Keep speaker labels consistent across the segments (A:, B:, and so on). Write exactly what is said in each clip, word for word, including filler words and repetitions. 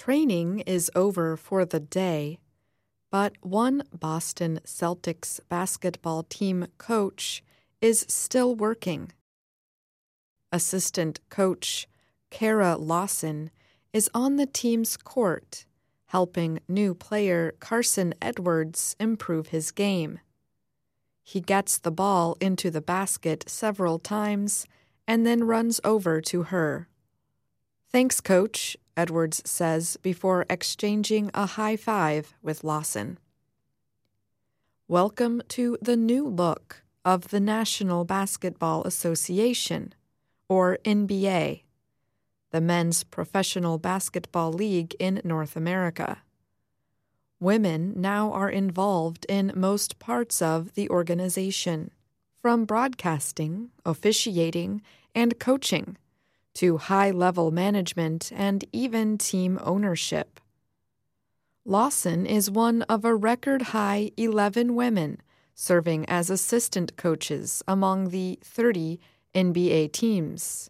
A: Training is over for the day, but one Boston Celtics basketball team coach is still working. Assistant coach Kara Lawson is on the team's court, helping new player Carson Edwards improve his game. He gets the ball into the basket several times and then runs over to her. "Thanks, Coach," Edwards says before exchanging a high five with Lawson. Welcome to the new look of the National Basketball Association, or N B A, the men's professional basketball league in North America. Women now are involved in most parts of the organization, from broadcasting, officiating, and coaching, to high-level management and even team ownership. Lawson is one of a record-high eleven women serving as assistant coaches among the thirty N B A teams.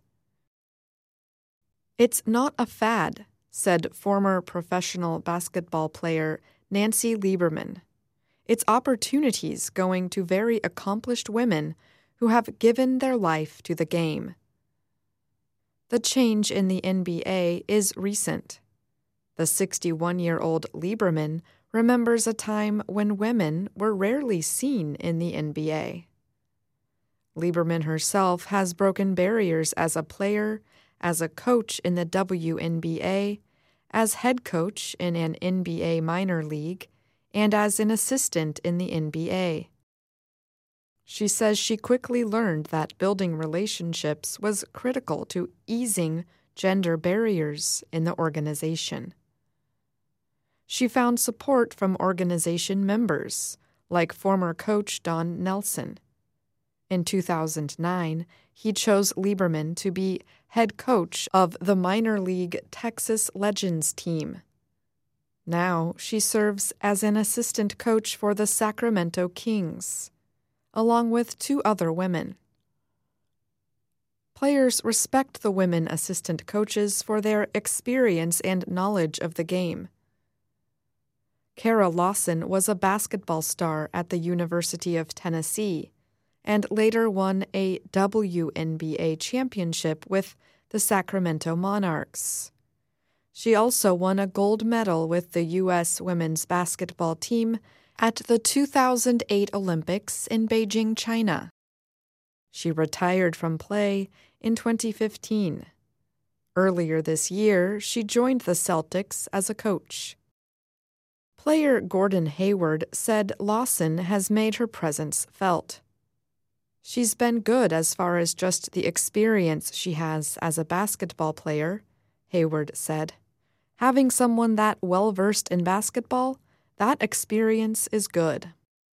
A: "It's not a fad," said former professional basketball player Nancy Lieberman. "It's opportunities going to very accomplished women who have given their life to the game." The change in the N B A is recent. The sixty-one-year-old Lieberman remembers a time when women were rarely seen in the N B A. Lieberman herself has broken barriers as a player, as a coach in the W N B A, as head coach in an N B A minor league, and as an assistant in the N B A. She says she quickly learned that building relationships was critical to easing gender barriers in the organization. She found support from organization members, like former coach Don Nelson. In two thousand nine, he chose Lieberman to be head coach of the minor league Texas Legends team. Now she serves as an assistant coach for the Sacramento Kings, along with two other women. Players respect the women assistant coaches for their experience and knowledge of the game. Kara Lawson was a basketball star at the University of Tennessee and later won a W N B A championship with the Sacramento Monarchs. She also won a gold medal with the U S women's basketball team at the two thousand eight Olympics in Beijing, China. She retired from play in twenty fifteen. Earlier this year, she joined the Celtics as a coach. Player Gordon Hayward said Lawson has made her presence felt. "She's been good as far as just the experience she has as a basketball player," Hayward said. "Having someone that well-versed in basketball, that experience is good."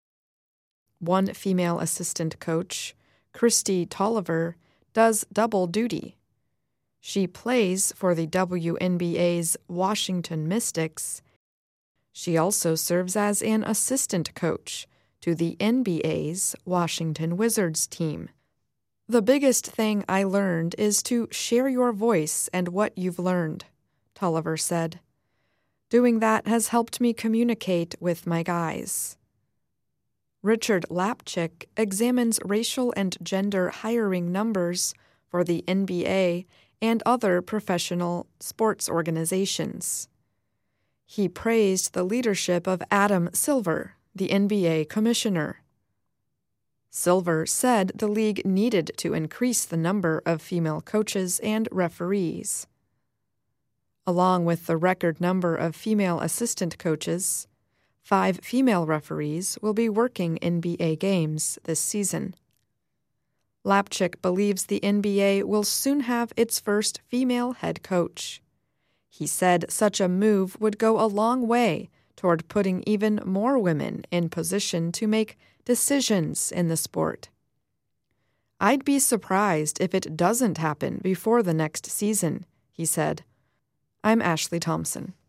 A: One female assistant coach, Christy Tolliver, does double duty. She plays for the W N B A's Washington Mystics. She also serves as an assistant coach to the N B A's Washington Wizards team. "The biggest thing I learned is to share your voice and what you've learned," Tolliver said. "Doing that has helped me communicate with my guys." Richard Lapchick examines racial and gender hiring numbers for the N B A and other professional sports organizations. He praised the leadership of Adam Silver, the N B A commissioner. Silver said the league needed to increase the number of female coaches and referees. Along with the record number of female assistant coaches, five female referees will be working N B A games this season. Lapchick believes the N B A will soon have its first female head coach. He said such a move would go a long way toward putting even more women in position to make decisions in the sport. "I'd be surprised if it doesn't happen before the next season," he said. I'm Ashley Thompson.